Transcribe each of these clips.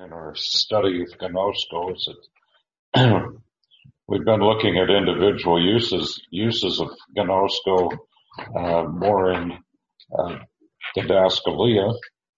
in our study of Gnosko is that we've been looking at individual uses of Gnosko more in Didascalia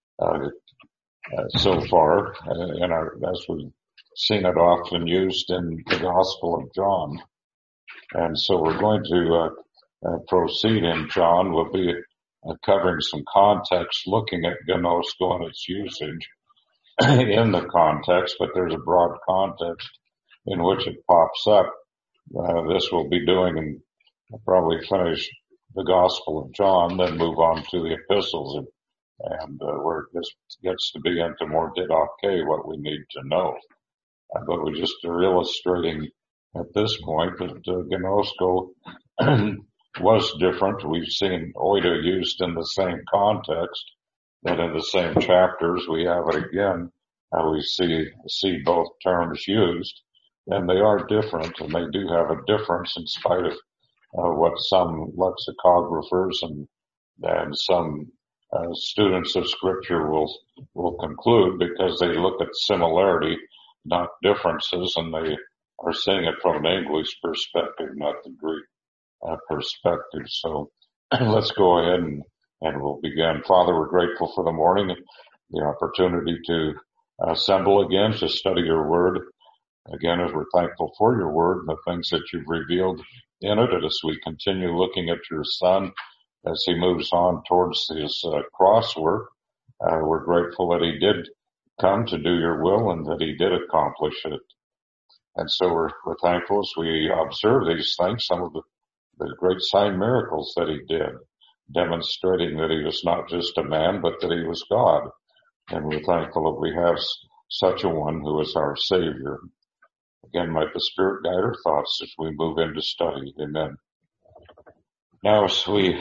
so far, as we've seen it often used in the Gospel of John. And so we're going to proceed in John. We'll be covering some context, looking at Gnosko and its usage in the context, but there's a broad context in which it pops up. This we'll be doing and probably finish the Gospel of John, then move on to the epistles, and where this gets to be into more didache, what we need to know. But we're just illustrating at this point that Gnosko was different. We've seen oida used in the same context, that in the same chapters we have it again. We see both terms used, and they are different, and they do have a difference in spite of what some lexicographers and some students of Scripture will conclude, because they look at similarity, not differences, and they are seeing it from an English perspective, not the Greek perspective. So let's go ahead and we'll begin. Father, we're grateful for the morning, the opportunity to assemble again to study your word. Again, as we're thankful for your word and the things that you've revealed in it, and as we continue looking at your Son as he moves on towards his cross work, we're grateful that he did come to do your will and that he did accomplish it. And so we're thankful as we observe these things, some of the great sign miracles that he did, demonstrating that he was not just a man, but that he was God. And we're thankful that we have such a one who is our Savior. Again, might the Spirit guide our thoughts as we move into study. Amen. Now, as we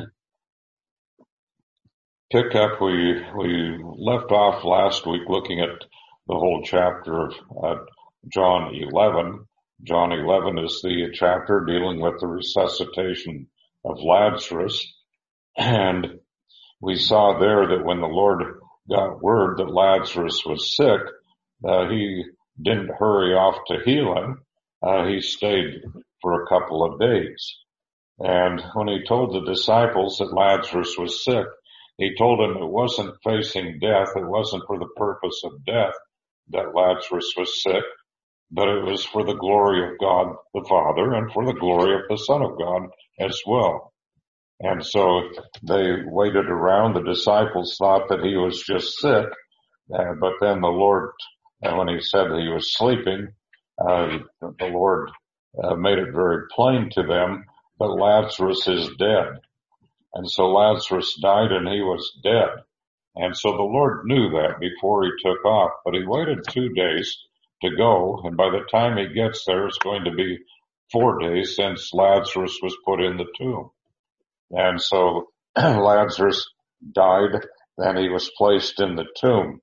pick up, we left off last week looking at the whole chapter of John 11. John 11 is the chapter dealing with the resuscitation of Lazarus. And we saw there that when the Lord got word that Lazarus was sick, he didn't hurry off to heal him. He stayed for a couple of days. And when he told the disciples that Lazarus was sick, he told them it wasn't facing death. It wasn't for the purpose of death that Lazarus was sick, but it was for the glory of God the Father and for the glory of the Son of God as well. And so they waited around. The disciples thought that he was just sick, but then the Lord, when he said that he was sleeping, the Lord made it very plain to them that Lazarus is dead. And so Lazarus died and he was dead. And so the Lord knew that before he took off, but he waited 2 days to go, and by the time he gets there, it's going to be 4 days since Lazarus was put in the tomb. And so Lazarus died, and he was placed in the tomb.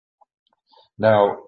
Now,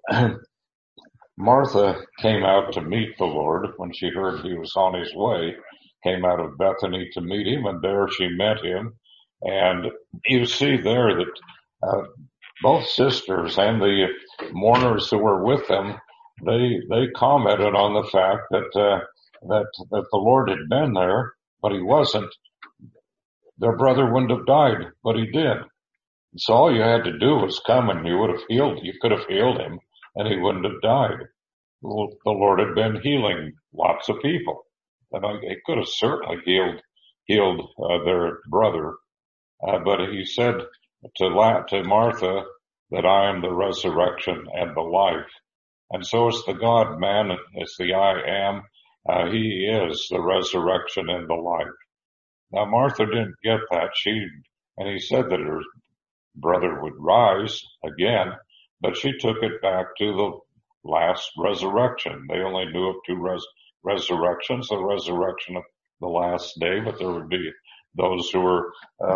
Martha came out to meet the Lord when she heard he was on his way, came out of Bethany to meet him, and there she met him. And you see there that both sisters and the mourners who were with them, they commented on the fact that the Lord had been there, but he wasn't. Their brother wouldn't have died, but he did. So all you had to do was come and you could have healed him, and he wouldn't have died. Well, the Lord had been healing lots of people, and he could have certainly healed their brother. But he said to Martha that I am the resurrection and the life. And so is the God man, is the I am. He is the resurrection and the life. Now Martha didn't get that. And he said that her brother would rise again, but she took it back to the last resurrection. They only knew of two resurrections, the resurrection of the last day, but there would be those who were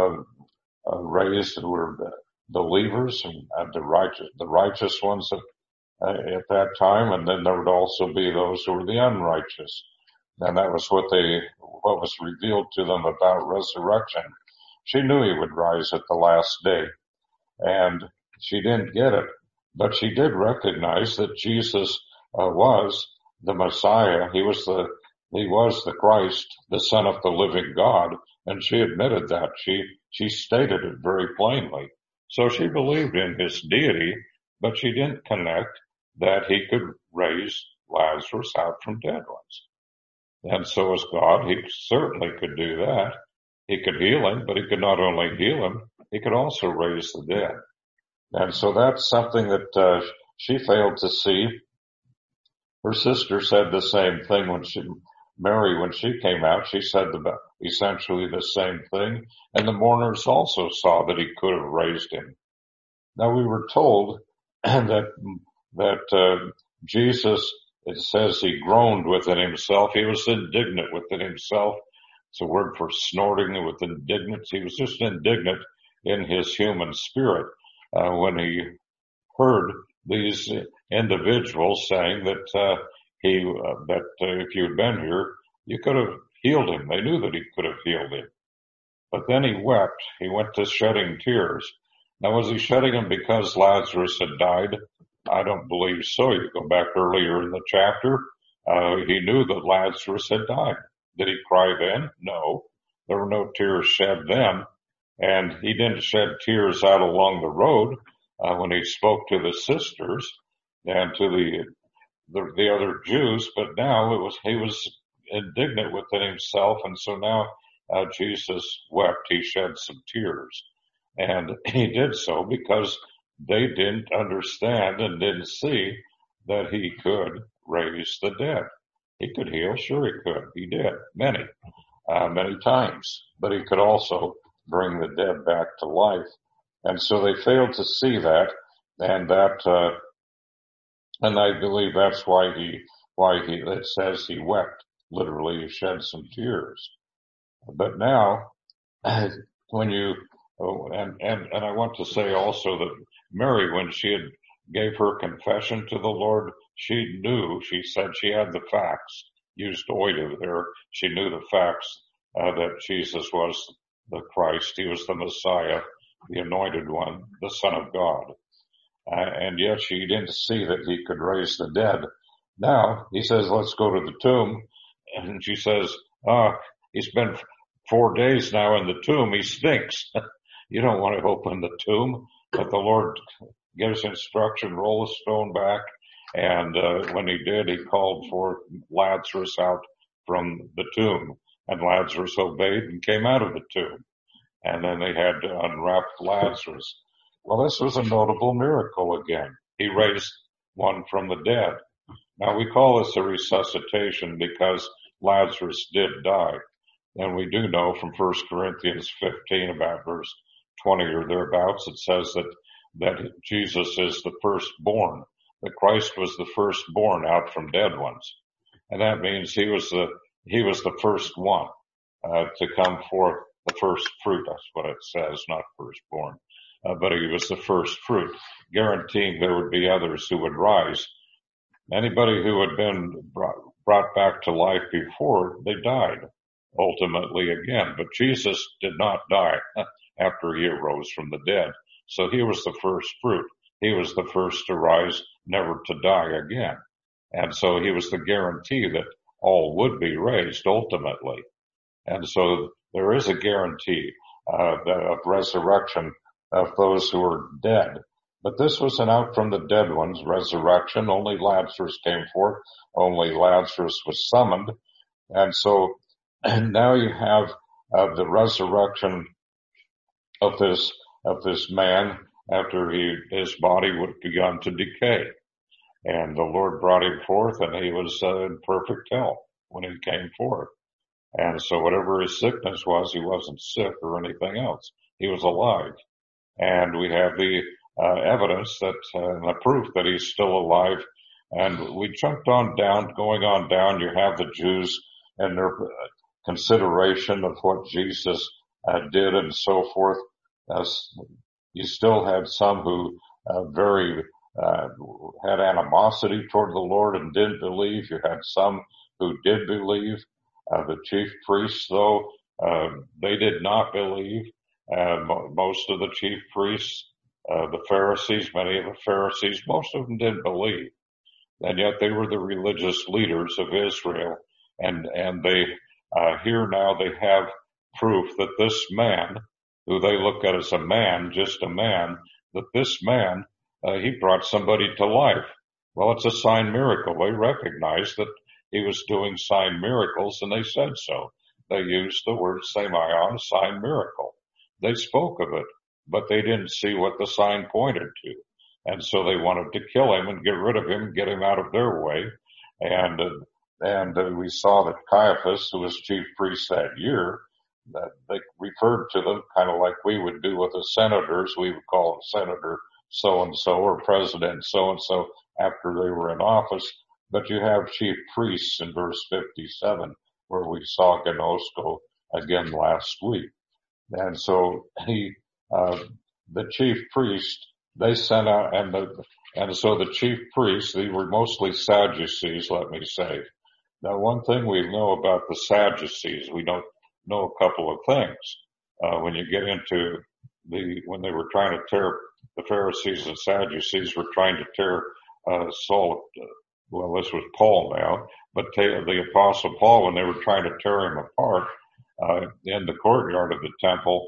raised who were believers and the righteous ones at that time, and then there would also be those who were the unrighteous. And that was what was revealed to them about resurrection. She knew he would rise at the last day, and she didn't get it. but she did recognize that Jesus was the Messiah. He was the Christ, the Son of the living God, and she admitted that. She stated it very plainly. So she believed in his deity, but she didn't connect that he could raise Lazarus out from dead ones. And so as God, he certainly could do that. He could heal him, but he could not only heal him, he could also raise the dead. And so that's something that she failed to see. Her sister said the same thing when she came out. She said essentially the same thing. And the mourners also saw that he could have raised him. Now we were told that Jesus, it says he groaned within himself. He was indignant within himself. It's a word for snorting with indignance. He was just indignant in his human spirit when he heard these individuals saying that if you had been here, you could have healed him. They knew that he could have healed him. But then he wept. He went to shedding tears. Now, was he shedding them because Lazarus had died? I don't believe so. You go back earlier in the chapter. He knew that Lazarus had died. Did he cry then? No. There were no tears shed then. And he didn't shed tears out along the road when he spoke to the sisters and to the other Jews. But now he was indignant within himself. And so now Jesus wept. He shed some tears. And he did so because they didn't understand and didn't see that he could raise the dead. He could heal, sure he could. He did, many times. But he could also bring the dead back to life. And so they failed to see that, and I believe that's why it says he wept. Literally, he shed some tears. But now, when you, and I want to say also that Mary, when she had gave her confession to the Lord, she said she had the facts, used oida there. She knew the facts, that Jesus was the Christ. He was the Messiah, the anointed one, the Son of God. And yet she didn't see that he could raise the dead. Now he says, let's go to the tomb. And she says, he's been 4 days now in the tomb. He stinks. You don't want to open the tomb. But the Lord gives instruction, roll the stone back. And when he did, he called for Lazarus out from the tomb. And Lazarus obeyed and came out of the tomb. And then they had to unwrap Lazarus. Well, this was a notable miracle again. He raised one from the dead. Now, we call this a resuscitation because Lazarus did die. And we do know from 1 Corinthians 15, about verse 20 or thereabouts, it says that Jesus is the firstborn. That Christ was the firstborn out from dead ones. And that means he was the first one to come forth, the first fruit. That's what it says, not firstborn. But he was the first fruit, guaranteeing there would be others who would rise. Anybody who had been brought back to life before, they died ultimately again. But Jesus did not die after he arose from the dead. So he was the first fruit. He was the first to rise, never to die again. And so he was the guarantee that all would be raised ultimately. And so there is a guarantee of resurrection of those who are dead. But this was an out from the dead ones resurrection. Only Lazarus came forth. Only Lazarus was summoned. And so now you have the resurrection of this man after his body would begun to decay. And the Lord brought him forth, and he was in perfect health when he came forth. And so whatever his sickness was, he wasn't sick or anything else. He was alive. And we have the evidence that the proof that he's still alive. And we jumped on down, going on down, you have the Jews and their consideration of what Jesus did and so forth. You still had some who had animosity toward the Lord and didn't believe. You had some who did believe. The chief priests, though, they did not believe. Most of the chief priests the Pharisees, many of the Pharisees, most of them didn't believe. And yet they were the religious leaders of Israel. And they, here now they have proof that this man, who they look at as a man, just a man, that this man, he brought somebody to life. Well, it's a sign miracle. They recognized that he was doing sign miracles, and they said so. They used the word semeion, sign miracle. They spoke of it, but they didn't see what the sign pointed to. And so they wanted to kill him and get rid of him, get him out of their way. And we saw that Caiaphas, who was chief priest that year, that they referred to them kind of like we would do with the senators. We would call Senator so-and-so or President so-and-so after they were in office. But you have chief priests in verse 57, where we saw Gnosko again last week. And so the chief priest, they sent out, and so the chief priests, they were mostly Sadducees, let me say. Now, one thing we know about the Sadducees, we don't know a couple of things. When you get into when they were trying to tear, the Pharisees and Sadducees were trying to tear Saul, well, this was Paul now, but the Apostle Paul, when they were trying to tear him apart in the courtyard of the temple,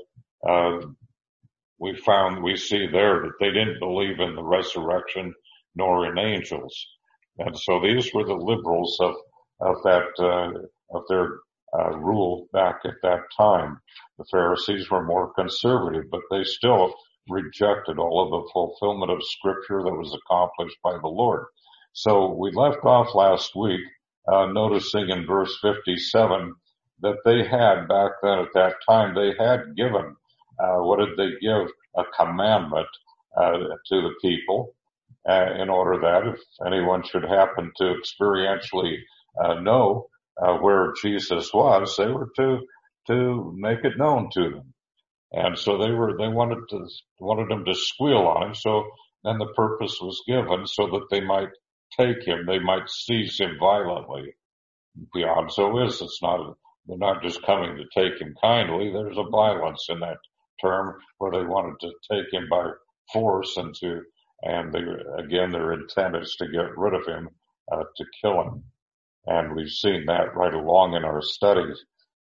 we see there that they didn't believe in the resurrection nor in angels. And so these were the liberals of their rule back at that time. The Pharisees were more conservative, but they still rejected all of the fulfillment of scripture that was accomplished by the Lord. So we left off last week, noticing in verse 57 that they had back then at that time, they had given, what did they give? A commandment, to the people, in order that if anyone should happen to experientially, know, where Jesus was, they were to make it known to them. And so they wanted them to squeal on him. So then the purpose was given so that they might take him, they might seize him violently. The odds is they're not just coming to take him kindly. There's a violence in that term where they wanted to take him by force and their intent is to get rid of him, to kill him. And we've seen that right along in our studies.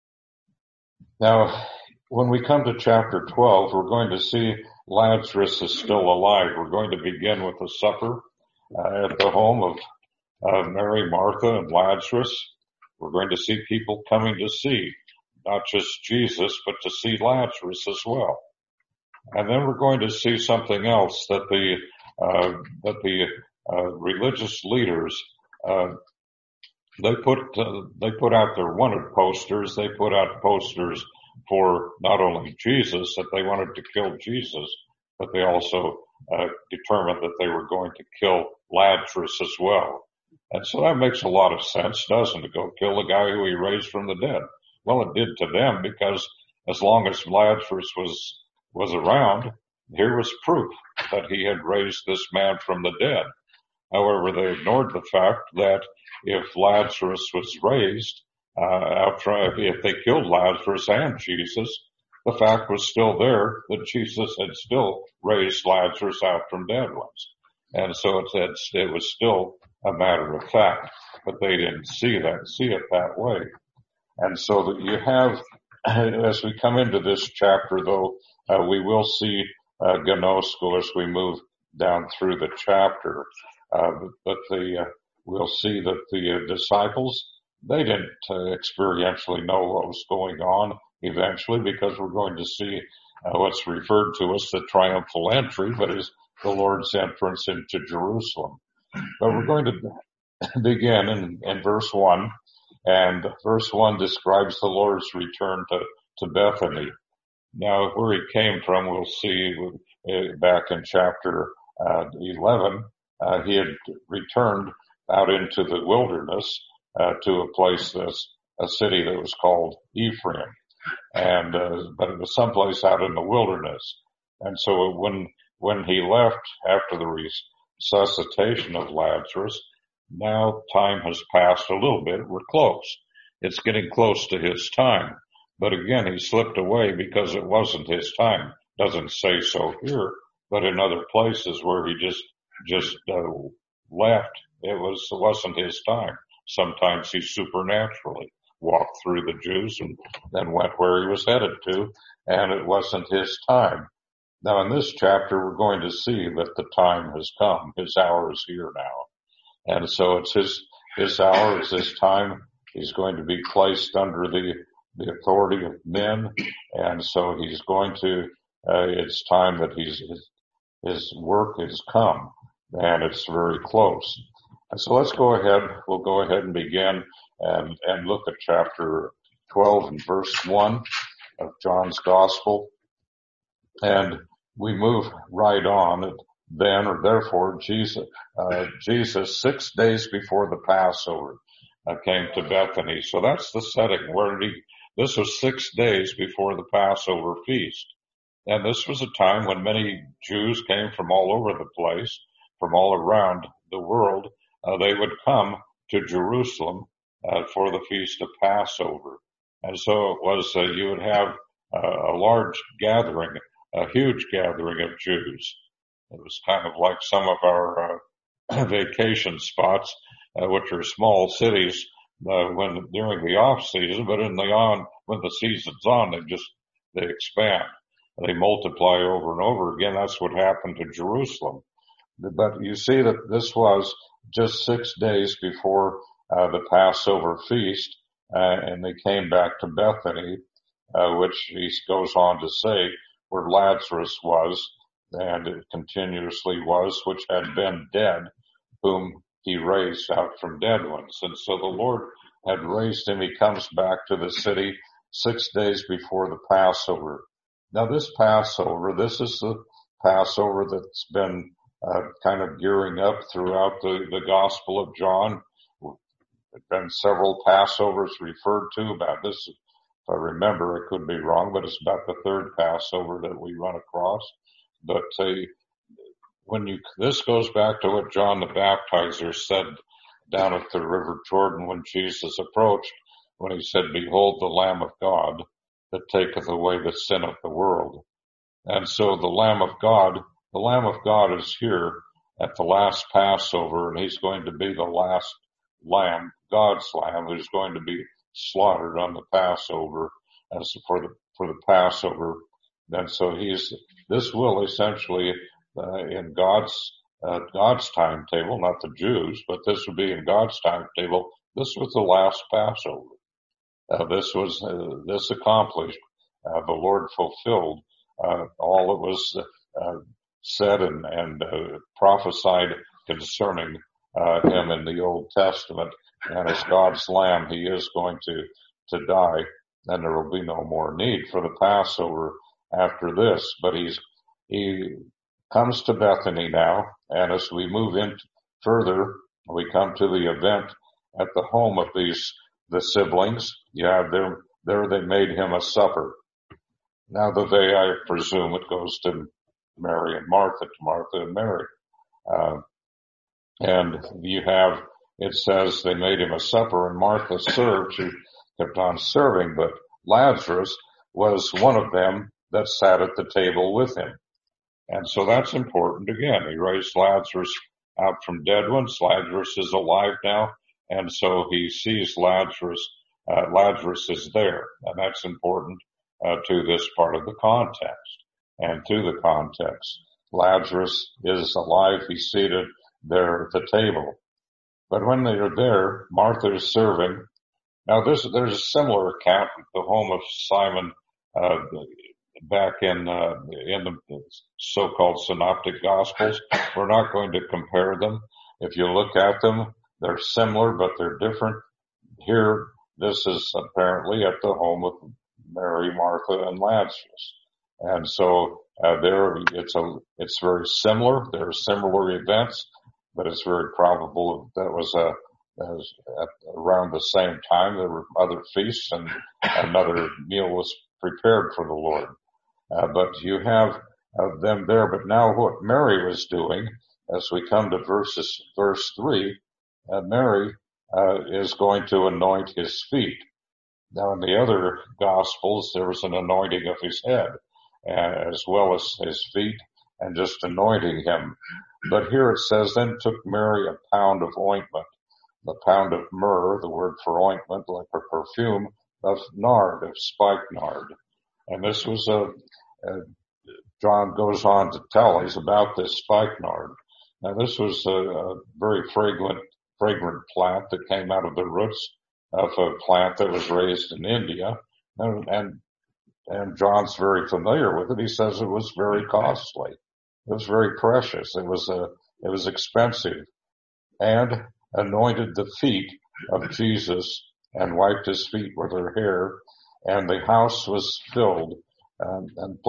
Now, when we come to chapter 12, we're going to see Lazarus is still alive. We're going to begin with a supper at the home of Mary, Martha, and Lazarus. We're going to see people coming to see not just Jesus, but to see Lazarus as well. And then we're going to see something else that the religious leaders, they put out their wanted posters. They put out posters for not only Jesus, that they wanted to kill Jesus, but they also determined that they were going to kill Lazarus as well. And so that makes a lot of sense, doesn't it? Go kill the guy who he raised from the dead. Well, it did to them, because as long as Lazarus was around, here was proof that he had raised this man from the dead. However, they ignored the fact that if Lazarus was raised, if they killed Lazarus and Jesus, the fact was still there that Jesus had still raised Lazarus out from dead ones. And so it was still a matter of fact, but they didn't see it that way. And so that you have, as we come into this chapter, though, we will see Gnosko as we move down through the chapter. We'll see that the disciples, they didn't experientially know what was going on eventually, because we're going to see what's referred to as the triumphal entry, but is the Lord's entrance into Jerusalem. But we're going to begin in verse 1, and verse 1 describes the Lord's return to Bethany. Now, where he came from, we'll see back in chapter 11, he had returned out into the wilderness to a place, a city that was called Ephraim, but it was someplace out in the wilderness. And so when he left after the resuscitation of Lazarus, now time has passed a little bit. We're close. It's getting close to his time. But again, he slipped away because it wasn't his time. Doesn't say so here, but in other places where he just left, wasn't his time. Sometimes he supernaturally walked through the Jews and then went where he was headed to, and it wasn't his time. Now in this chapter, we're going to see that the time has come. His hour is here now. And so it's his hour, it's his time. He's going to be placed under the authority of men. And so he's going to, it's time that his work has come, and it's very close. And so let's go ahead. We'll go ahead and begin and look at chapter 12 and verse 1 of John's Gospel. And we move right on. Then, or therefore, Jesus, 6 days before the Passover, came to Bethany. So that's the setting. This was 6 days before the Passover feast. And this was a time when many Jews came from all over the place, from all around the world. They would come to Jerusalem for the feast of Passover. And so it was, you would have a large gathering, a huge gathering of Jews. It was kind of like some of our vacation spots, which are small cities when during the off season, but when the season's on, they expand. They multiply over and over again. That's what happened to Jerusalem. But you see that this was just 6 days before the Passover feast, and they came back to Bethany, which he goes on to say, where Lazarus was, and it continuously was, which had been dead, whom he raised out from dead ones. And so the Lord had raised him. He comes back to the city 6 days before the Passover. Now this Passover, this is the Passover that's been kind of gearing up throughout the Gospel of John. There have been several Passovers referred to about this. If I remember, I could be wrong, but it's about the third Passover that we run across. But this goes back to what John the Baptizer said down at the River Jordan when Jesus approached, when he said, "Behold the Lamb of God that taketh away the sin of the world." And so the Lamb of God is here at the last Passover, and he's going to be the last Lamb, God's Lamb, who's going to be slaughtered on the Passover as for the Passover. And so this will essentially, in God's timetable, not the Jews, but this would be in God's timetable. This was the last Passover. This accomplished. The Lord fulfilled all that was said and prophesied concerning him in the Old Testament. And as God's Lamb, he is going to die, and there will be no more need for the Passover after this. But he comes to Bethany now, and as we move in further, we come to the event at the home of the siblings. You have there they made him a supper. Now I presume it goes to Mary and Martha, and Mary. And it says they made him a supper, and Martha served. She kept on serving, but Lazarus was one of them that sat at the table with him. And so that's important. Again, he raised Lazarus out from dead ones. Lazarus is alive now, and so he sees Lazarus. Lazarus is there, and that's important to this part of the context and to the context. Lazarus is alive. He's seated there at the table. But when they are there, Martha is serving. Now there's a similar account at the home of Simon back in the so-called synoptic gospels. We're not going to compare them. If you look at them, they're similar, but they're different. Here, this is apparently at the home of Mary, Martha, and Lazarus. And so it's very similar. There are similar events, but it's very probable that was around the same time. There were other feasts, and another meal was prepared for the Lord. But you have them there. But now what Mary was doing, as we come to verse 3, Mary is going to anoint his feet. Now in the other Gospels, there was an anointing of his head, as well as his feet. and just anointing him. But here it says, then took Mary a pound of ointment, the pound of myrrh, the word for ointment, like a perfume, of nard, of spikenard. And this was John goes on to tell us about this spikenard. Now this was a very fragrant plant that came out of the roots of a plant that was raised in India. And John's very familiar with it. He says it was very costly. It was very precious. It was expensive, and anointed the feet of Jesus and wiped his feet with her hair, and the house was filled and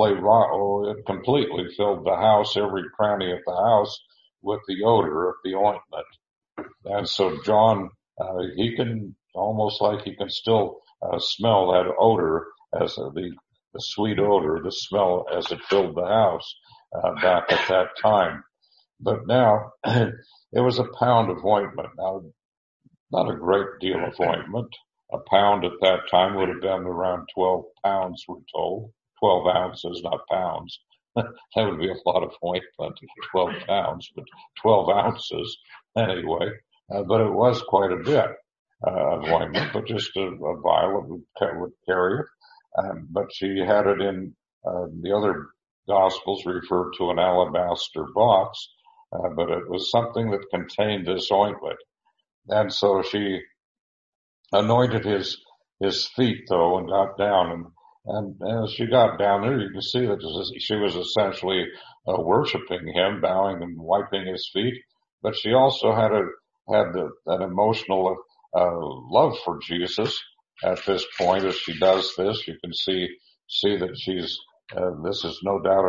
it completely filled the house, every cranny of the house, with the odor of the ointment. And so John, he can still smell that odor as the sweet odor, the smell as it filled the house back at that time. But now it was a pound of ointment. Now, not a great deal of ointment. A pound at that time would have been around 12 pounds, we're told. 12 ounces, not pounds. That would be a lot of ointment, 12 pounds, but 12 ounces anyway. But it was quite a bit of ointment, but just a vial would carry it. But she had it in the other Gospels referred to an alabaster box, but it was something that contained this ointment. And so she anointed his feet, though, and got down. And as she got down there, you can see that she was essentially worshiping him, bowing and wiping his feet. But she also had an emotional love for Jesus at this point. As she does this, you can see that she's this is no doubt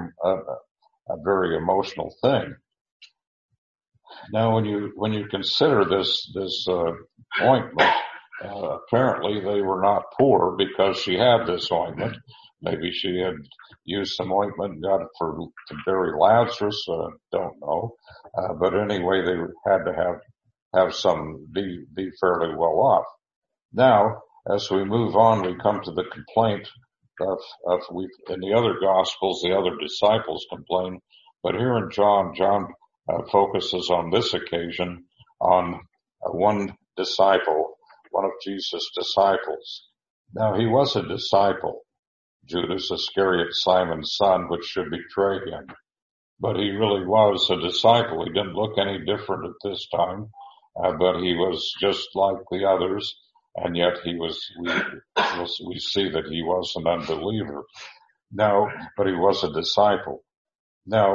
a very emotional thing. Now, when you consider this ointment, apparently they were not poor because she had this ointment. Maybe she had used some ointment and got it to bury Lazarus. Don't know. But anyway, they had to have some, be fairly well off. Now, as we move on, we come to the complaint in the other Gospels, the other disciples complain, but here in John focuses on this occasion on one disciple, one of Jesus' disciples. Now, he was a disciple, Judas Iscariot, Simon's son, which should betray him. But he really was a disciple. He didn't look any different at this time, but he was just like the others, and yet we see that he was an unbeliever. Now, but he was a disciple. Now,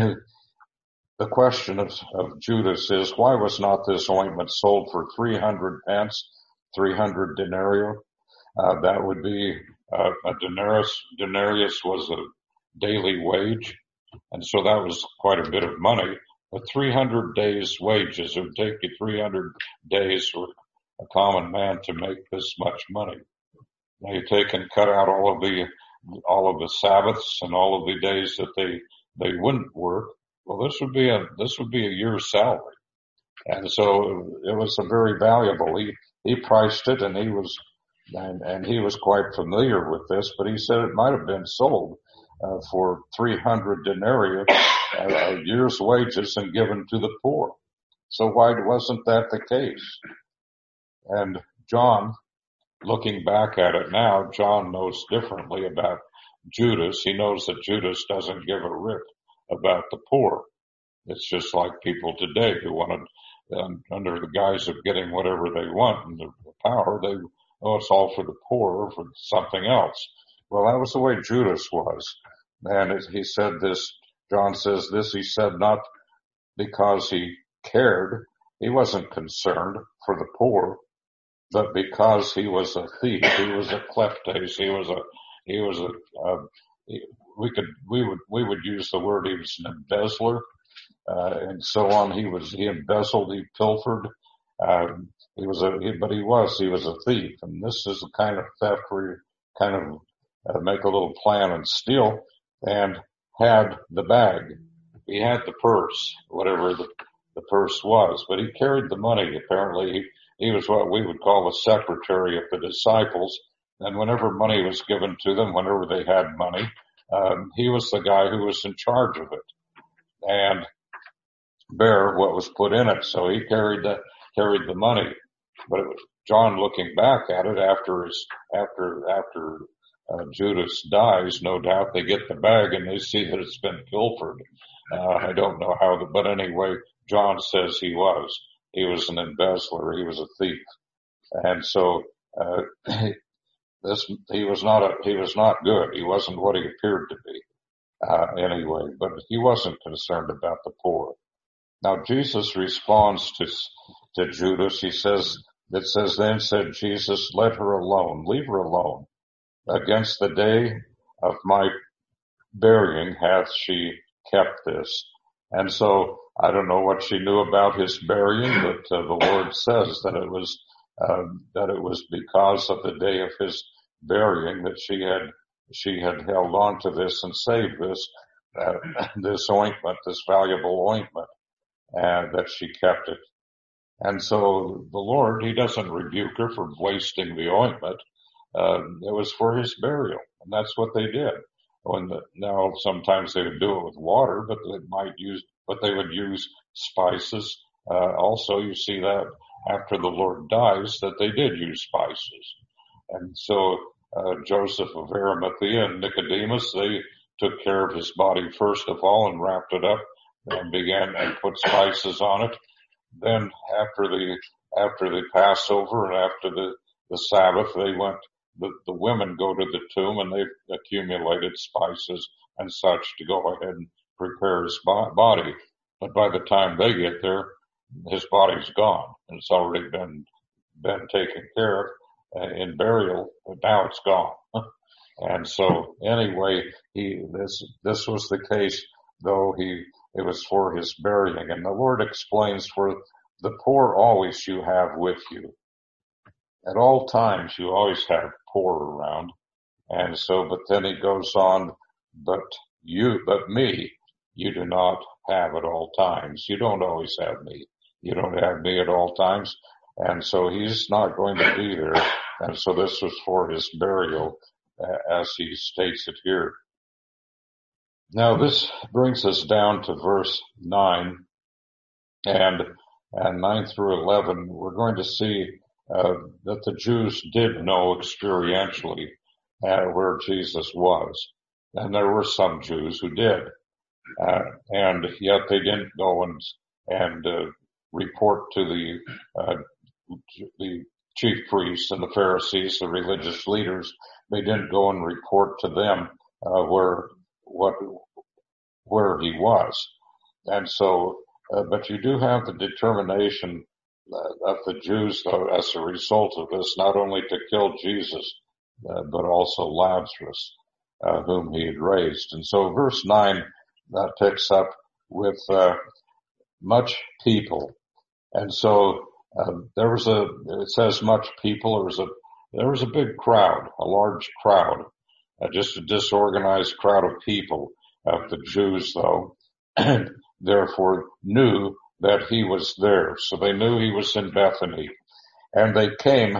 the question of Judas is, why was not this ointment sold for 300 pence, 300 denarii? That would be a denarius. Denarius was a daily wage, and so that was quite a bit of money. But 300 days' wages, it would take you 300 days for a common man to make this much money. Now you take and cut out all of the Sabbaths and all of the days that they wouldn't work. Well, this would be a year's salary. And so it was a very valuable. He priced it, and he was quite familiar with this, but he said it might have been sold for 300 denarii, a year's wages, and given to the poor. So why wasn't that the case? And John, looking back at it now, John knows differently about Judas. He knows that Judas doesn't give a rip about the poor. It's just like people today who want to, under the guise of getting whatever they want and the power, it's all for the poor or for something else. Well, that was the way Judas was. And he said this, John says this, he said not because he cared, he wasn't concerned for the poor, but because he was a thief, he was a kleptes, we would use the word, he was an embezzler, and so on. He embezzled, he pilfered, he was a thief. And this is the kind of theft where you kind of make a little plan and steal, and had the bag. He had the purse, whatever the purse was, but he carried the money. Apparently he was what we would call the secretary of the disciples. And whenever money was given to them, whenever they had money, he was the guy who was in charge of it and bear what was put in it. So he carried the money. But it was John looking back at it after Judas dies, no doubt they get the bag and they see that it's been pilfered. I don't know how, but anyway, John says he was an embezzler, he was a thief, and so he was not good. He wasn't what he appeared to be anyway. But he wasn't concerned about the poor. Now Jesus responds to Judas. Then said Jesus, let her alone, leave her alone. Against the day of my burying hath she kept this. And so I don't know what she knew about his burying, but the Lord says that it was because of the day of his burying that she had held on to this and saved this ointment, this valuable ointment, and that she kept it. And so the Lord, he doesn't rebuke her for wasting the ointment. It was for his burial, and that's what they did. Now sometimes they would do it with water, but they would use spices. Also, you see that after the Lord dies, that they did use spices. And so Joseph of Arimathea and Nicodemus, they took care of his body first of all and wrapped it up and put spices on it. Then after the Passover and after the Sabbath, the women go to the tomb and they've accumulated spices and such to go ahead and prepare his body. But by the time they get there, his body's gone and it's already been taken care of in burial, but now it's gone. And so anyway, this was the case, though it was for his burying. And the Lord explains, for the poor always you have with you. At all times you always have poor around. And so, but then he goes on, but me, you do not have at all times. You don't always have me. You don't have me at all times. And so he's not going to be there. And so this was for his burial, as he states it here. Now this brings us down to verse 9 and 9 through 11. We're going to see that the Jews did know experientially where Jesus was. And there were some Jews who did. And yet they didn't go and report to the chief priests and the Pharisees, the religious leaders. They didn't go and report to them where he was. And so, but you do have the determination of the Jews, though, as a result of this, not only to kill Jesus, but also Lazarus, whom he had raised. And so verse 9 picks up with much people. And so it says much people. There was a big crowd, a large crowd, just a disorganized crowd of people. The Jews, though, therefore knew that he was there. So they knew he was in Bethany. And they came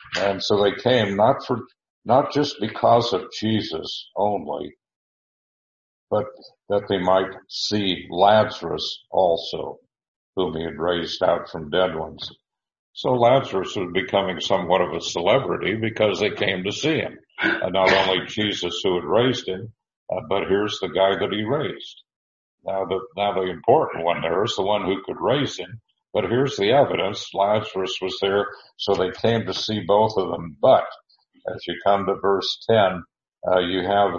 not just because of Jesus only, but that they might see Lazarus also, whom he had raised out from dead ones. So Lazarus was becoming somewhat of a celebrity because they came to see him. Not only Jesus who had raised him, but here's the guy that he raised. Now the important one there is the one who could raise him, but here's the evidence. Lazarus was there, so they came to see both of them. But as you come to verse 10, you have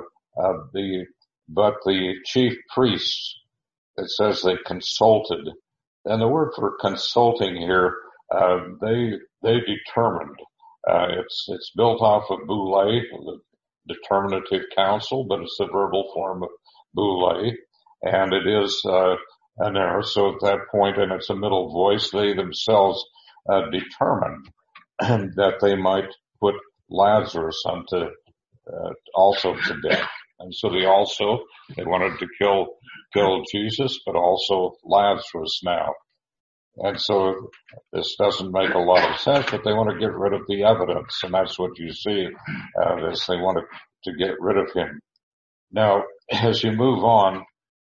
the chief priests. It says they consulted. And the word for consulting here, they determined. It's built off of boule, the determinative counsel, but it's the verbal form of boule. And it is an error. So at that point, and it's a middle voice, they themselves determined that they might put Lazarus also to death. And so they wanted to kill Jesus, but also Lazarus now. And so this doesn't make a lot of sense, but they want to get rid of the evidence, and that's what you see, is they wanted to get rid of him. Now, as you move on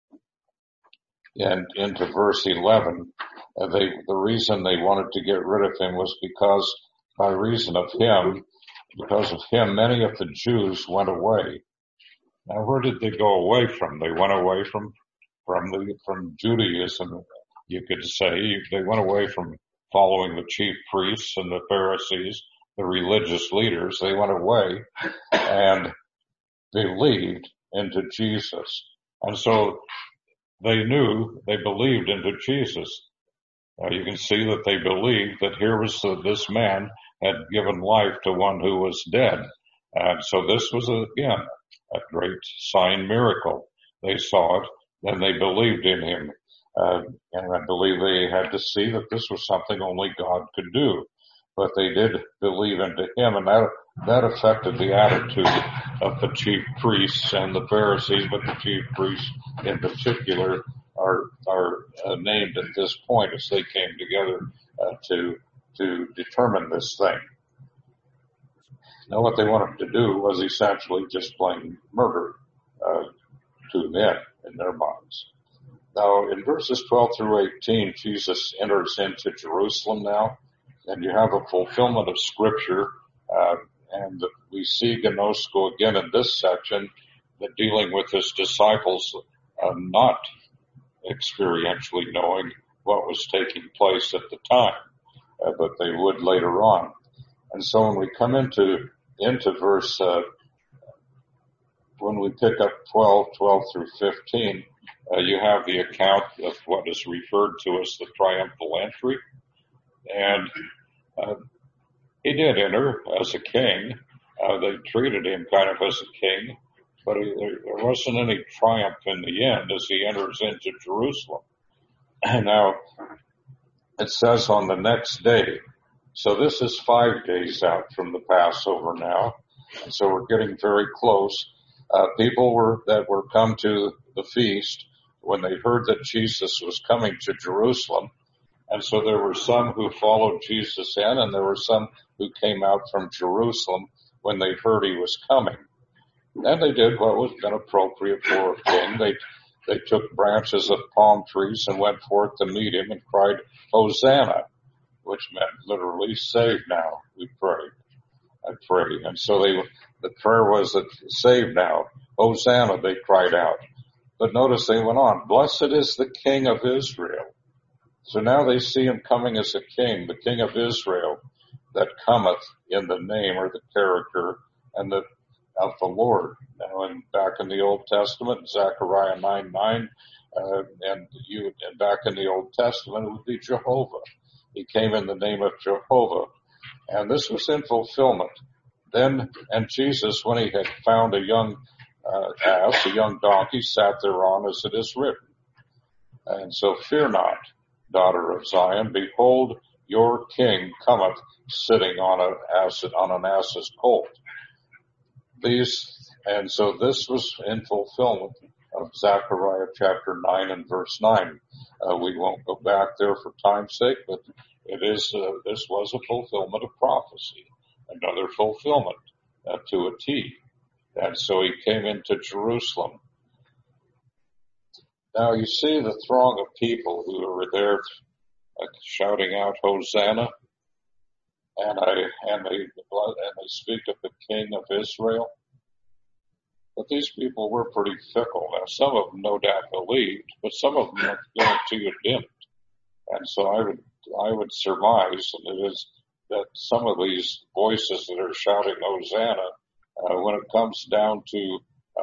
and into verse 11, the reason they wanted to get rid of him was because because of him, many of the Jews went away. Now, where did they go away from? They went away from Judaism, you could say. They went away from following the chief priests and the Pharisees, the religious leaders. They went away and believed into Jesus. And so they believed into Jesus. You can see that they believed that here was this man had given life to one who was dead. And so this was, again, a great sign miracle. They saw it, and they believed in him. And I believe they had to see that this was something only God could do. But they did believe into him, and that affected the attitude of the chief priests and the Pharisees, but the chief priests in particular are named at this point as they came together to determine this thing. Now, what they wanted to do was essentially just plain murder to men in their minds. Now, in verses 12 through 18, Jesus enters into Jerusalem now, and you have a fulfillment of Scripture, and we see Gnosko again in this section, that dealing with his disciples not experientially knowing what was taking place at the time, but they would later on. And so when we come into verse, when we pick up 12 through 15, you have the account of what is referred to as the triumphal entry. And he did enter as a king. They treated him kind of as a king, but there wasn't any triumph in the end as he enters into Jerusalem. And now, it says on the next day. So this is 5 days out from the Passover now. And so we're getting very close. People that were come to the feast when they heard that Jesus was coming to Jerusalem. And so there were some who followed Jesus in, and there were some who came out from Jerusalem when they heard he was coming. And they did what was been appropriate for a king. They took branches of palm trees and went forth to meet him and cried, Hosanna, which meant literally, save now, we pray. I pray. And so the prayer was that save now, Hosanna, they cried out. But notice they went on, blessed is the King of Israel. So now they see him coming as a king, the King of Israel, that cometh in the name or the character and of the Lord. Now, back in the Old Testament, Zechariah 9:9, and back in the Old Testament, it would be Jehovah. He came in the name of Jehovah. And this was in fulfillment. And Jesus, when he had found a young ass, a young donkey, sat thereon as it is written. And so fear not, daughter of Zion, behold, your king cometh sitting on an ass's colt. And so this was in fulfillment of Zechariah chapter 9 and verse 9. We won't go back there for time's sake, but this was a fulfillment of prophecy, another fulfillment to a T. And so he came into Jerusalem. Now you see the throng of people who were there shouting out Hosanna, and they speak of the King of Israel. But these people were pretty fickle. Now, some of them no doubt believed, but some of them guarantee it didn't. And so I would surmise, and it is that some of these voices that are shouting Hosanna, when it comes down to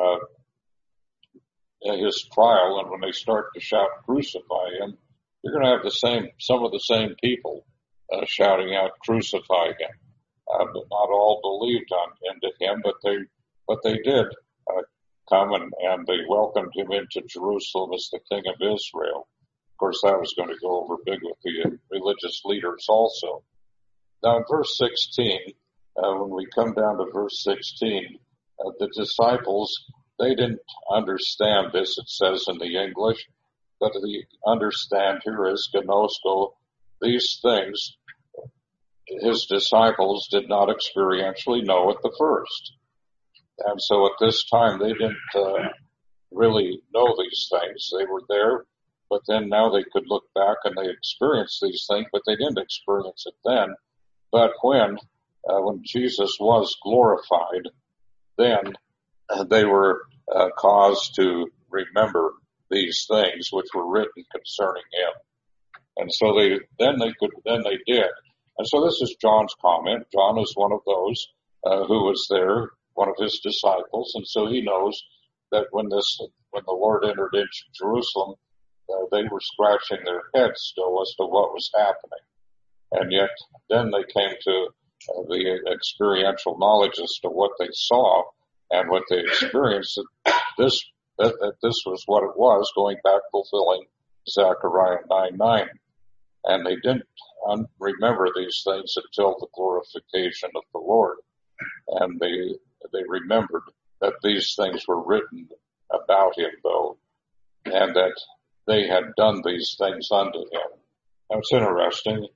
his trial, and when they start to shout crucify him, you're going to have some of the same people shouting out crucify him. But not all believed into him, but they did come and they welcomed him into Jerusalem as the King of Israel. Of course, that was going to go over big with the religious leaders also. Now in verse 16, when we come down to verse 16, the disciples, they didn't understand this, it says in the English, but the understand here is gnosko, these things his disciples did not experientially know at the first. And so at this time, they didn't really know these things. They were there, but then now they could look back and they experienced these things, but they didn't experience it then. But when Jesus was glorified, then they were caused to remember these things which were written concerning him. And so they did. And so this is John's comment. John is one of those who was there, one of his disciples, and so he knows that when the Lord entered into Jerusalem, they were scratching their heads still as to what was happening. And yet then they came to the experiential knowledge as to what they saw and what they experienced. That this was what it was, going back fulfilling Zechariah 9:9. And they didn't remember these things until the glorification of the Lord. And they remembered that these things were written about him, though, and that they had done these things unto him. Now it's interesting.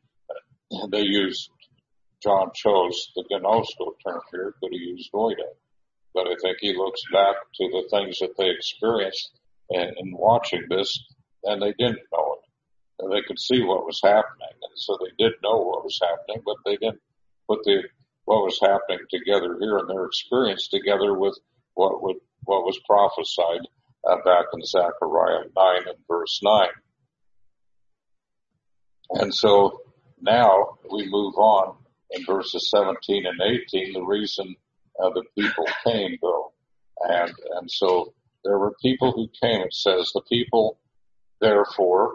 John chose the gnosko term here, but he used oida. But I think he looks back to the things that they experienced in watching this, and they didn't know it. And they could see what was happening, and so they did know what was happening, but they didn't put what was happening together here in their experience together with what was prophesied back in Zechariah 9 and verse 9. And so now we move on in verses 17 and 18, the reason the people came, though. And so there were people who came. It says, the people, therefore,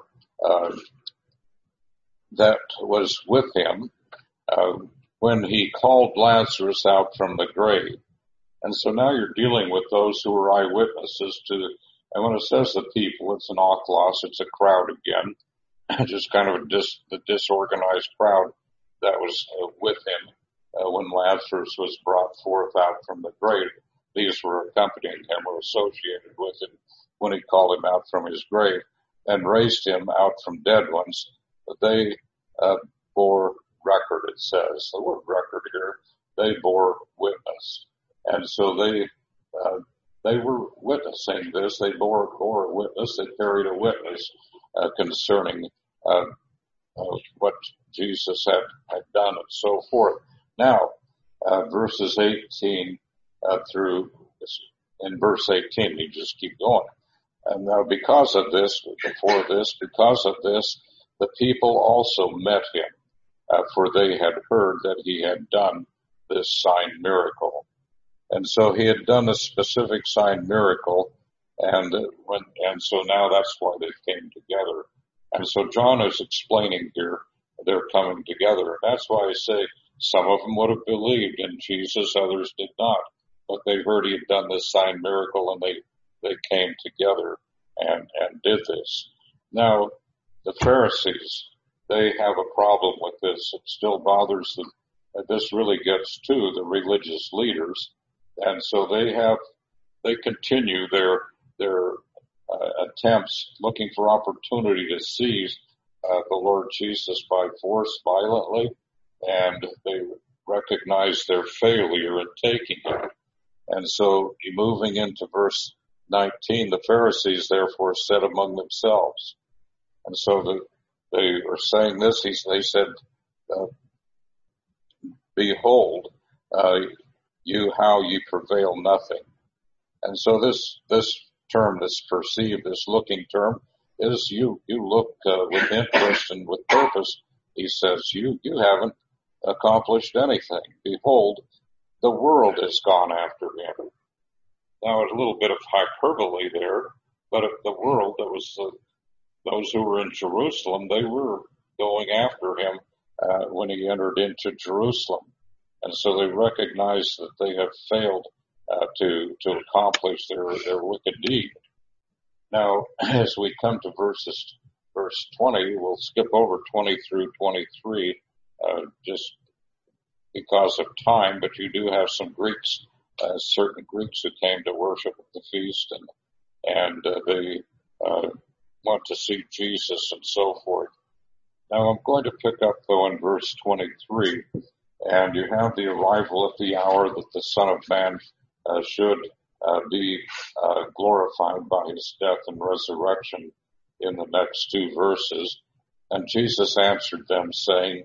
that was with him when he called Lazarus out from the grave. And so now you're dealing with those who were eyewitnesses to, and when it says the people, it's an oikos, it's a crowd again, just kind of the disorganized crowd that was with him when Lazarus was brought forth out from the grave. These were accompanying him or associated with him when he called him out from his grave and raised him out from dead ones. They bore record, it says. The word record here, they bore witness. And so they were witnessing this. They bore a witness. They carried a witness concerning what Jesus had done and so forth. Now, verses 18 in verse 18, you just keep going. And now because of this, the people also met him, for they had heard that he had done this sign miracle. And so he had done a specific sign miracle, and so now that's why they came together. And so John is explaining here they're coming together. And that's why I say some of them would have believed in Jesus, others did not. But they heard he had done this sign miracle, and they came together and did this. Now, the Pharisees, they have a problem with this. It still bothers them. This really gets to the religious leaders. And so they continue their attempts, looking for opportunity to seize the Lord Jesus by force violently, and they recognize their failure in taking him. And so, moving into verse 19, the Pharisees therefore said among themselves, and so they were saying this. They said, "Behold, how you prevail nothing." And so this term, this perceived, this looking term, is you look with interest and with purpose. He says, you haven't accomplished anything. Behold, the world has gone after him. Now, a little bit of hyperbole there, but if the world, that was those who were in Jerusalem, they were going after him when he entered into Jerusalem. And so they recognize that they have failed to accomplish their wicked deed. Now, as we come to verse 20, we'll skip over 20 through 23, just because of time, but you do have some Greeks, certain Greeks who came to worship at the feast, and they want to see Jesus and so forth. Now, I'm going to pick up, though, in verse 23, and you have the arrival of the hour that the Son of Man should be glorified by his death and resurrection in the next two verses. And Jesus answered them, saying,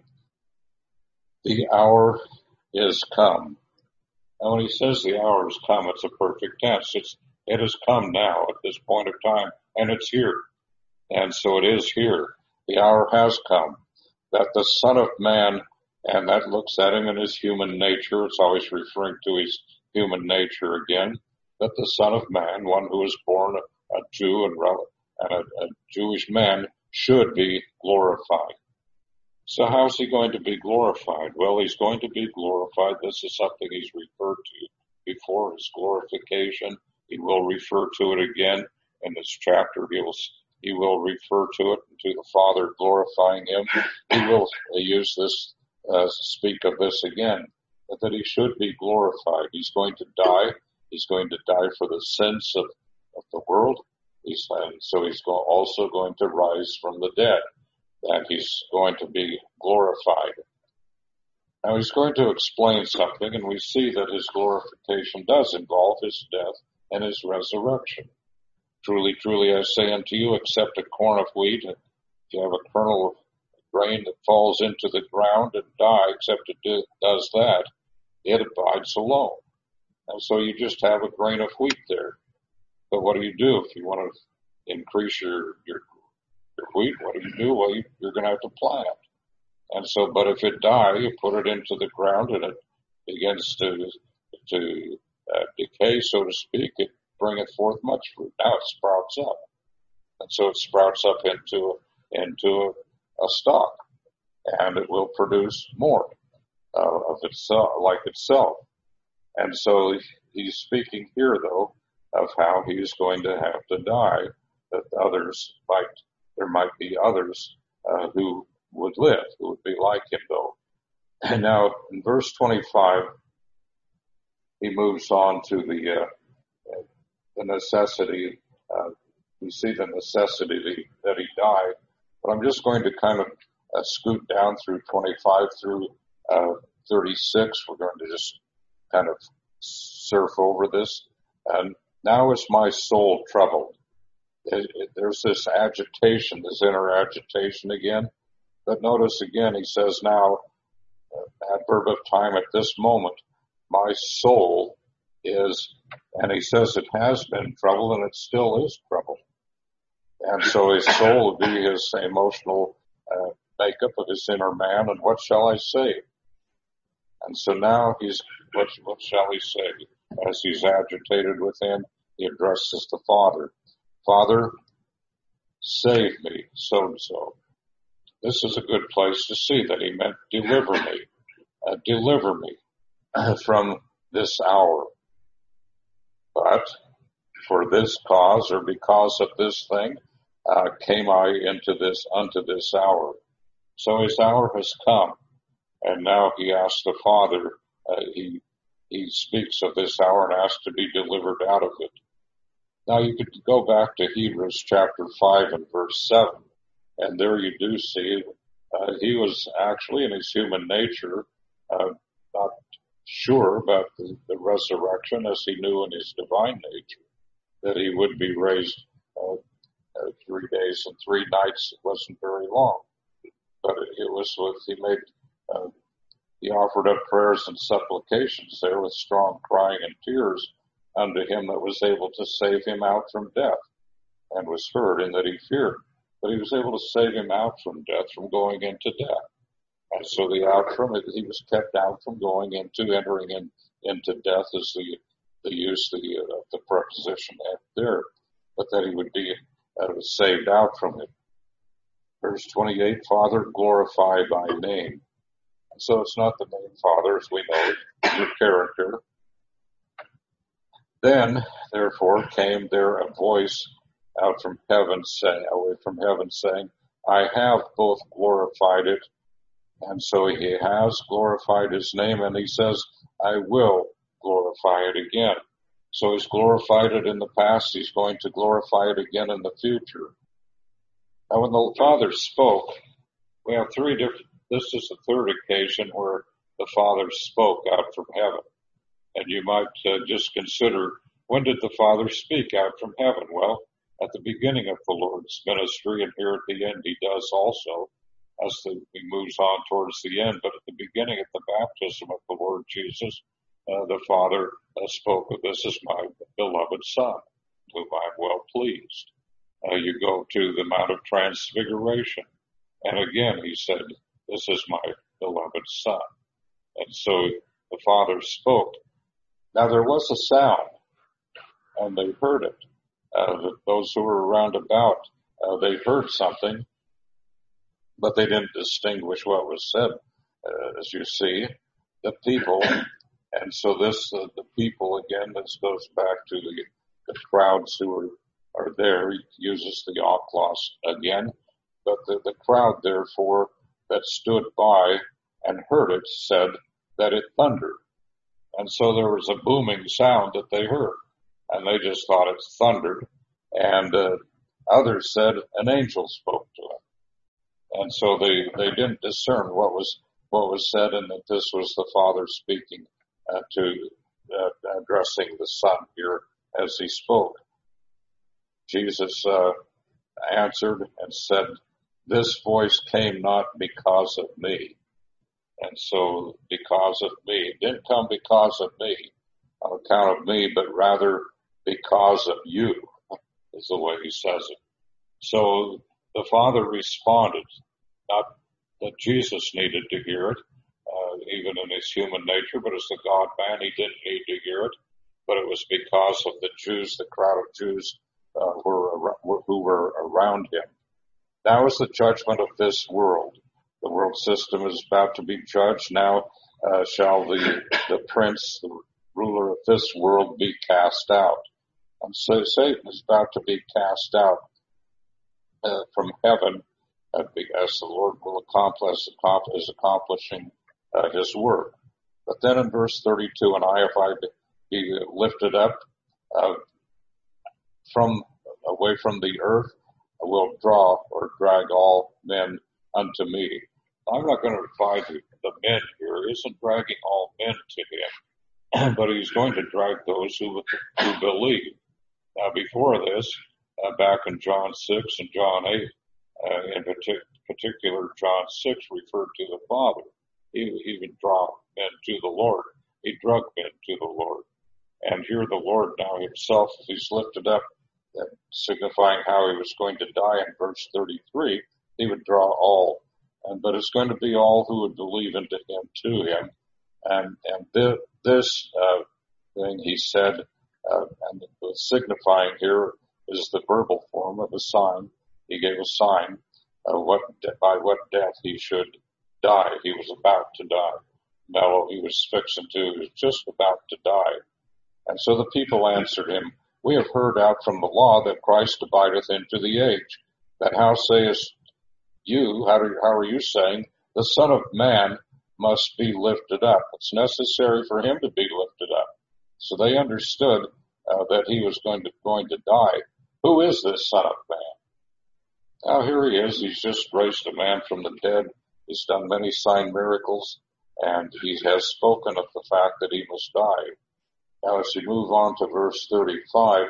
the hour is come. And when he says the hour has come, it's a perfect tense. It has come now at this point of time, and it's here. And so it is here. The hour has come that the Son of Man, and that looks at him in his human nature. It's always referring to his human nature again, that the Son of Man, one who is born a Jew and a Jewish man, should be glorified. So how's he going to be glorified? Well, he's going to be glorified. This is something he's referred to before, his glorification. He will refer to it again in this chapter. He will refer to it, to the Father glorifying him. He will use this, speak of this again, that he should be glorified. He's going to die. He's going to die for the sins of the world. So he's also going to rise from the dead, and he's going to be glorified. Now he's going to explain something, and we see that his glorification does involve his death and his resurrection. Truly, truly, I say unto you, except a corn of wheat, if you have a kernel of grain that falls into the ground and die, except it does that, it abides alone. And so you just have a grain of wheat there. But what do you do if you want to increase your wheat? What do? Well, you're going to have to plant. And so, but if it die, you put it into the ground and it begins to decay, so to speak. It bringeth forth much fruit. Now it sprouts up, and so it sprouts up into a stalk, and it will produce more of itself, like itself. And so he's speaking here, though, of how he's going to have to die, that there might be others who would live, who would be like him, though. And now in verse 25, he moves on to the necessity. We see the necessity that he die, but I'm just going to kind of scoot down through 25 through 36. We're going to just kind of surf over this. And now is my soul troubled. There's this agitation, this inner agitation again. But notice again, he says now, adverb of time, at this moment, my soul is, and he says it has been troubled, and it still is troubled. And so his soul will be his emotional makeup of his inner man, and what shall I say? And so now what shall he say? As he's agitated within, he addresses the Father. Father, save me, so and so. This is a good place to see that he meant deliver me from this hour. But for this cause, or because of this thing, came I unto this hour. So his hour has come, and now he asks the Father. He speaks of this hour and asks to be delivered out of it. Now you could go back to Hebrews chapter 5 and verse 7, and there you do see he was actually in his human nature not sure about the resurrection, as he knew in his divine nature that he would be raised 3 days and 3 nights. It wasn't very long, but he offered up prayers and supplications there with strong crying and tears unto him that was able to save him out from death, and was heard in that he feared. But he was able to save him out from death, from going into death. And so he was kept out from entering into death, is the use of the preposition there, but that he would be saved out from it. Verse 28, Father, glorify thy name. So it's not the name Father, as we know, it's your character. Then, therefore, came there a voice out from heaven saying, I have both glorified it. And so he has glorified his name, and he says, I will glorify it again. So he's glorified it in the past, he's going to glorify it again in the future. Now when the Father spoke, we have this is the third occasion where the Father spoke out from heaven. And you might just consider, when did the Father speak out from heaven? Well, at the beginning of the Lord's ministry, and here at the end he does also, as he moves on towards the end. But at the beginning, at the baptism of the Lord Jesus, the Father spoke of, "This is my beloved Son, whom I am well pleased." You go to the Mount of Transfiguration, and again he said, "This is my beloved Son." And so the Father spoke. Now there was a sound, and they heard it. Those who were around about, they heard something, but they didn't distinguish what was said, as you see, the people. And so the people, again, this goes back to the crowds who are there. He uses the oklos again, but the crowd, therefore, that stood by and heard it said that it thundered. And so there was a booming sound that they heard, and they just thought it thundered. And others said an angel spoke to them. And so they didn't discern what was said, and that this was the Father speaking to addressing the Son here as he spoke. Jesus answered and said, "This voice came not because of me." And so because of me, it didn't come because of me, on account of me, but rather because of you, is the way he says it. So the Father responded, not that Jesus needed to hear it, even in his human nature, but as the God-man, he didn't need to hear it, but it was because of the Jews, the crowd of Jews who were around him. Now is the judgment of this world. The world system is about to be judged. Now shall the prince, the ruler of this world, be cast out. And so Satan is about to be cast out from heaven, as the Lord will is accomplishing his work. But then in verse 32, "And if I be lifted up away from the earth, I will draw or drag all men unto me." I'm not going to divide the men here. He isn't dragging all men to him, but he's going to drag those who believe. Now, before this, back in John 6 and John 8, in particular, John 6 referred to the Father. He would draw men to the Lord. He drug men to the Lord. And here the Lord now himself, he's lifted up, signifying how he was going to die in verse 33, he would draw all. But it's going to be all who would believe into him to him. And this thing he said, and the signifying here is the verbal form of a sign. He gave a sign by what death he should die. He was about to die. No, he was he was just about to die. And so the people answered him, "We have heard out from the law that Christ abideth into the age. That how sayest you, how are you saying, the Son of Man must be lifted up?" It's necessary for him to be lifted up. So they understood that he was going to die. Who is this Son of Man? Now here he is. He's just raised a man from the dead. He's done many sign miracles, and he has spoken of the fact that he must die. Now as we move on to verse 35,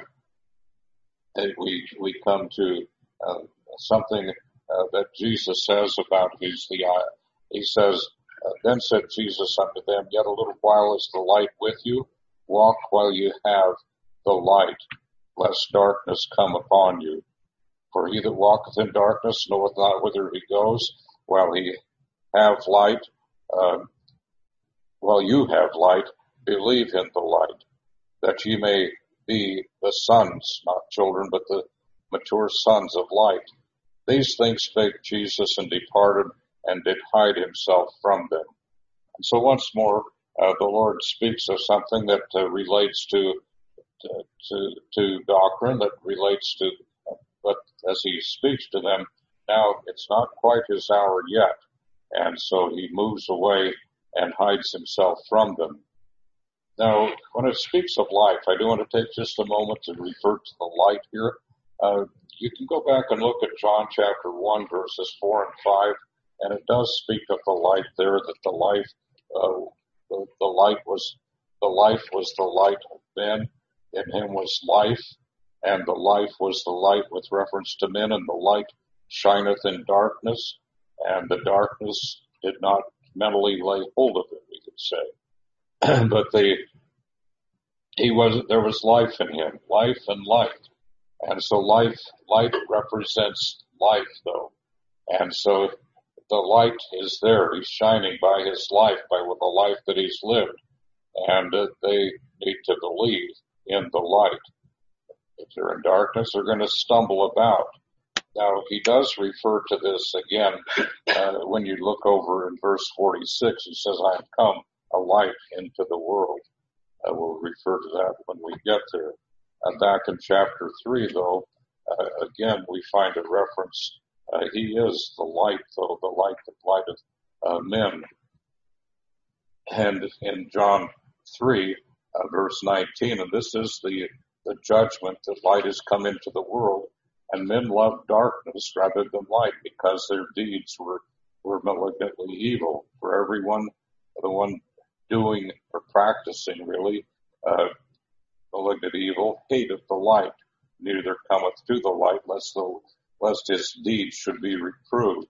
we come to something that Jesus says about he says, "Then said Jesus unto them, Yet a little while is the light with you. Walk while you have the light, lest darkness come upon you. For he that walketh in darkness knoweth not whither he goes. While you have light, believe in the light, that ye may be the sons, not children, but the mature sons of light." These things spake Jesus, and departed, and did hide himself from them. And so once more, the Lord speaks of something that relates to doctrine, that relates to, but as he speaks to them, now it's not quite his hour yet. And so he moves away and hides himself from them. Now, when it speaks of life, I do want to take just a moment to refer to the light here. You can go back and look at John chapter 1, verses 4 and 5, and it does speak of the light there, that the light was the life was the light of men. In him was life, and the life was the light with reference to men, and the light shineth in darkness, and the darkness did not mentally lay hold of it, we could say. But there was life in him, life and light. And so light represents life, though. And so the light is there. He's shining by his life, by the life that he's lived. And they need to believe in the light. If they're in darkness, they're going to stumble about. Now, he does refer to this again when you look over in verse 46. He says, I have come a light into the world. We'll refer to that when we get there. Back in chapter 3, though, again, we find a reference. He is the light, though, the light that lighteth men. And in John 3, verse 19, and this is the judgment that light has come into the world, and men loved darkness rather than light because their deeds were malignantly evil. For everyone, the one doing or practicing really malignant evil, hateth the light, neither cometh to the light, lest his deeds should be reproved.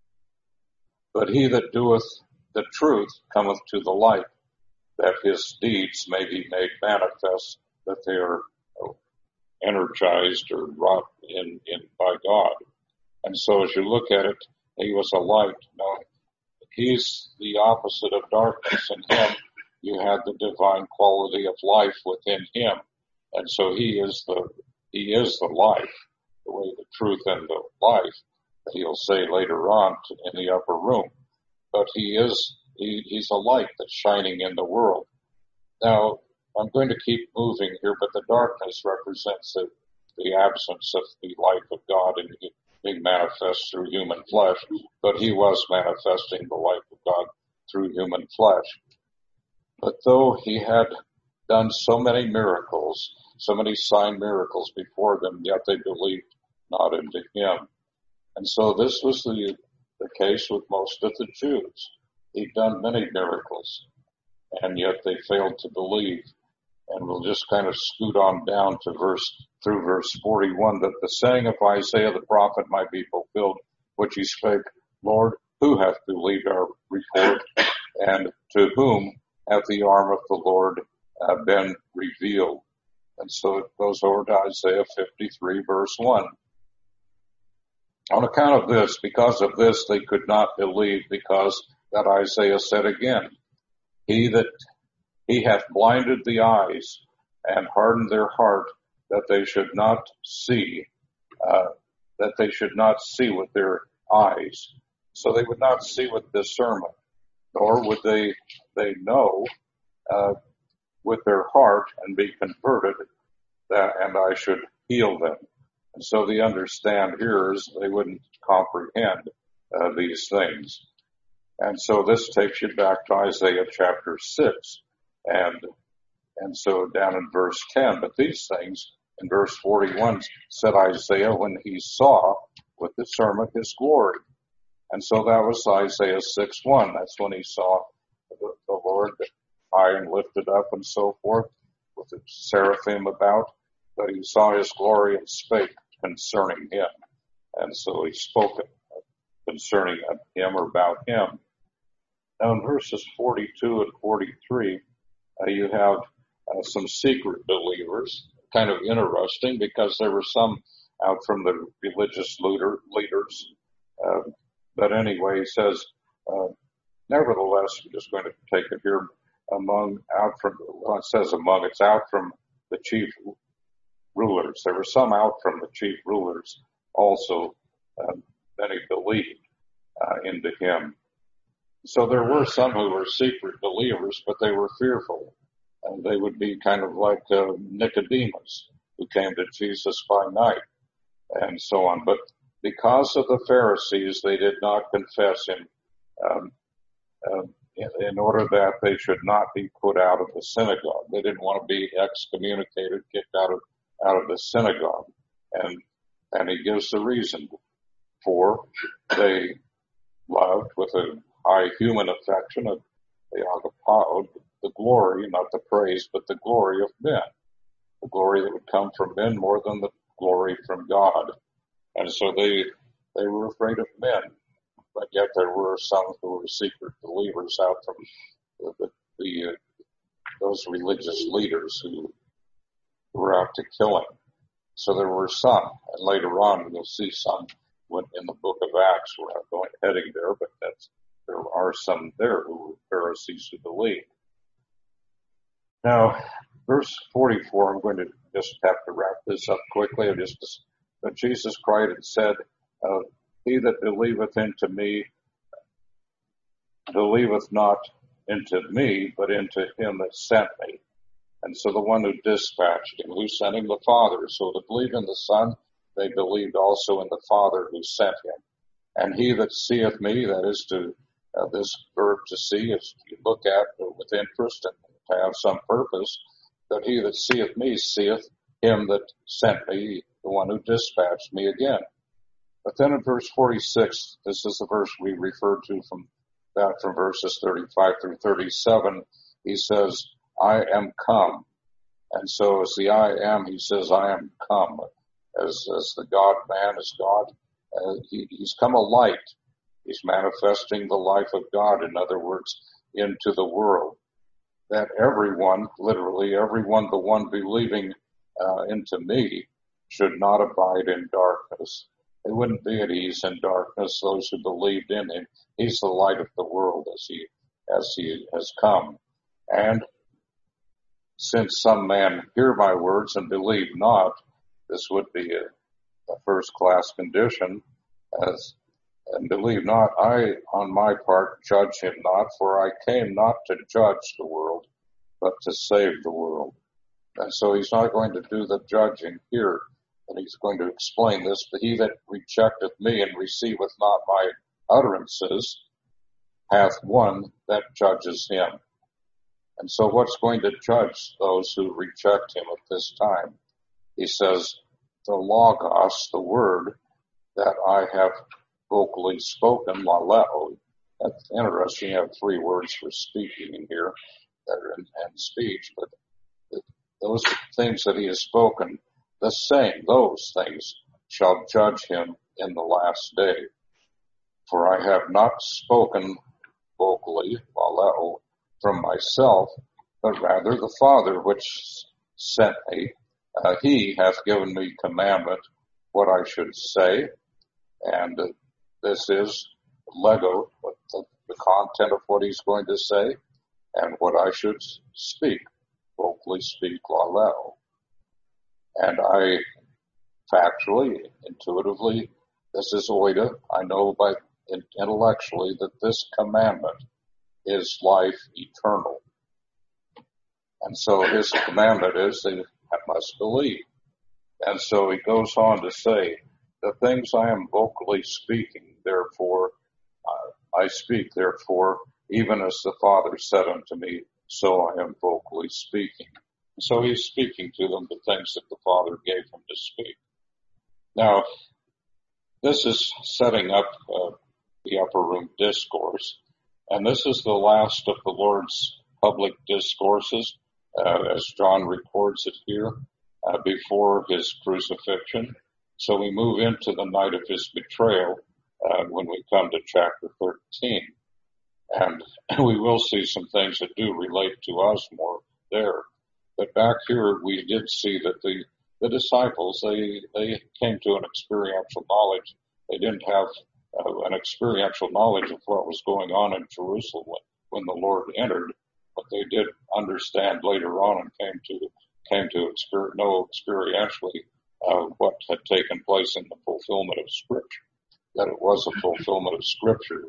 But he that doeth the truth cometh to the light, that his deeds may be made manifest, that they are energized or wrought in by God. And so as you look at it, he was a light. Now, he's the opposite of darkness. In him, you have the divine quality of life within him. And so he is the life, the way, the truth, and the life, that he'll say later on in the upper room. But he's a light that's shining in the world. Now, I'm going to keep moving here, but the darkness represents the absence of the life of God and being manifest through human flesh. But he was manifesting the life of God through human flesh. But though he had done so many miracles, so many sign miracles before them, yet they believed not into him. And so this was the case with most of the Jews. He'd done many miracles, and yet they failed to believe. And we'll just kind of scoot on down to through verse 41, that the saying of Isaiah the prophet might be fulfilled, which he spake, Lord, who hath believed our report, and to whom hath the arm of the Lord been revealed? And so it goes over to Isaiah 53, verse 1. On account of this, because of this, they could not believe, because that Isaiah said again, He hath blinded the eyes and hardened their heart, that they should not see with their eyes. So they would not see with discernment, nor would they know with their heart and be converted, and I should heal them. And so the understand here is they wouldn't comprehend these things. And so this takes you back to Isaiah chapter 6. And so down in verse 10, but these things in verse 41 said Isaiah when he saw with discernment his glory. And so that was Isaiah 6:1. That's when he saw the Lord high and lifted up and so forth, with the seraphim about. But he saw his glory and spake concerning him. And so he spoke concerning him or about him. Now in verses 42 and 43, you have some secret believers. Kind of interesting, because there were some out from the religious leaders. But anyway, he says, nevertheless, I'm just going to take it here, it's out from the chief rulers. There were some out from the chief rulers also, many believed into him. So there were some who were secret believers, but they were fearful. And they would be kind of like Nicodemus, who came to Jesus by night, and so on. But because of the Pharisees, they did not confess him in order that they should not be put out of the synagogue. They didn't want to be excommunicated, kicked out of the synagogue. And he gives the reason for they loved with a high human affection of the agapao, the glory, not the praise, but the glory of men, the glory that would come from men more than the glory from God. And so they were afraid of men, but yet there were some who were secret believers out from those religious leaders who were out to kill him. So there were some, and later on you'll see some in the book of Acts. We're not heading there, but there are some there who were Pharisees who believed. Now, verse 44, I'm going to just have to wrap this up quickly. But Jesus cried and said, he that believeth into me, believeth not into me, but into him that sent me. And so the one who dispatched him, who sent him, the Father. So to believe in the Son, they believed also in the Father who sent him. And he that seeth me, that is to this verb to see, is you look at with interest and to have some purpose, that he that seeth me seeth him that sent me, the one who dispatched me again. But then in verse 46, this is the verse we referred to from verses 35 through 37, he says, I am come. And so as the I am, he says, I am come. As the God man is God, he's come a light. He's manifesting the life of God, in other words, into the world. That everyone, literally everyone, the one believing into me, should not abide in darkness. They wouldn't be at ease in darkness, those who believed in him. He's the light of the world as he has come. And since some man hear my words and believe not, this would be a first-class condition, and believe not, I, on my part, judge him not, for I came not to judge the world, but to save the world. And so he's not going to do the judging here, and he's going to explain this, but he that rejecteth me and receiveth not my utterances hath one that judges him. And so what's going to judge those who reject him at this time? He says, the logos, the word that I have vocally spoken, laleo. That's interesting. You have three words for speaking in here, and speech, but those things that he has spoken, the same, those things shall judge him in the last day. For I have not spoken vocally, laleo, from myself, but rather the Father which sent me. He hath given me commandment what I should say, and this is lego, the content of what he's going to say, and what I should speak, vocally speak, laleo. And I factually, intuitively, this is oida, I know by intellectually that this commandment is life eternal. And so his commandment is that I must believe. And so he goes on to say, the things I am vocally speaking, therefore, I speak, therefore, even as the Father said unto me, so I am vocally speaking. So he's speaking to them the things that the Father gave him to speak. Now, this is setting up the upper room discourse, and this is the last of the Lord's public discourses, as John records it here, before his crucifixion. So we move into the night of his betrayal when we come to chapter 13. And we will see some things that do relate to us more there. But back here we did see that the disciples, they came to an experiential knowledge. They didn't have an experiential knowledge of what was going on in Jerusalem when the Lord entered, but they did understand later on and came to know experientially what had taken place in the fulfillment of Scripture, that it was a fulfillment of Scripture.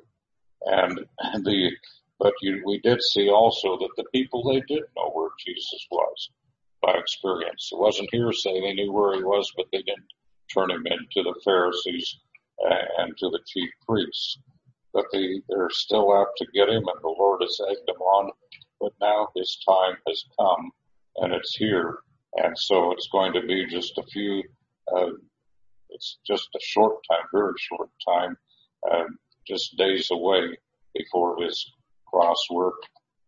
We did see also that the people, they did know where Jesus was by experience. It wasn't hearsay. They knew where he was, but they didn't turn him into the Pharisees and to the chief priests. But they're still out to get him, and the Lord has egged them on. But now his time has come, and it's here. And so it's going to be just it's just a short time, very short time, just days away before his cross work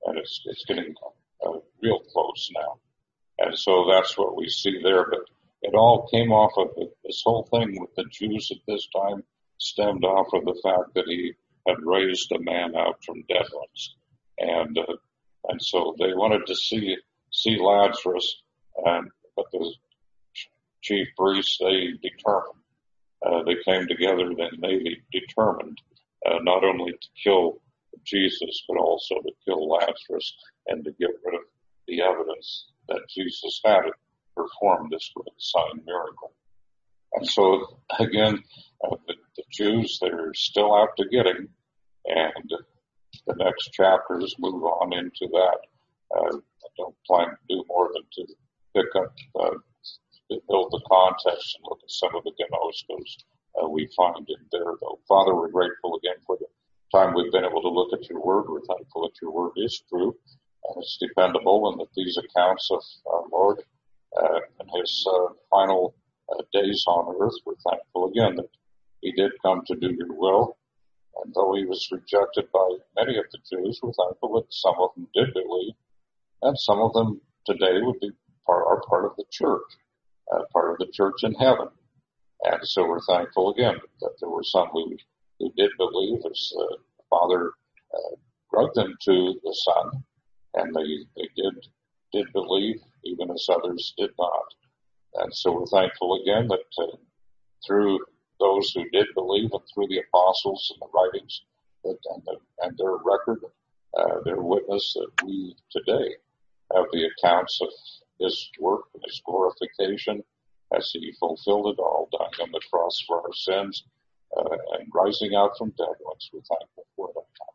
and it's getting real close now. And so that's what we see there. But it all came off of this whole thing with the Jews at this time stemmed off of the fact that he had raised a man out from dead ones, and so they wanted to see Lazarus, but the chief priests they came together and they determined not only to kill Jesus but also to kill Lazarus and to get rid of the evidence that Jesus had performed this great sign miracle. And so again, the Jews, they're still out to get him, and the next chapters move on into that. I don't plan to do more than to pick up, build the context and look at some of the gnoskos we find in there, though. Father, we're grateful again for the time we've been able to look at your word. We're thankful that your word is true and it's dependable, and that these accounts of our Lord and his final days on earth, we're thankful again that he did come to do your will. And though he was rejected by many of the Jews, we're thankful that some of them did believe, and some of them today are part of the church, part of the church in heaven. And so we're thankful again that there were some who did believe, as the Father brought them to the Son, and they did believe, even as others did not. And so we're thankful again that through those who did believe and through the apostles and the writings and their record, their witness, that we today have the accounts of his work and his glorification as he fulfilled it all, dying on the cross for our sins and rising out from dead ones. We're thankful for that.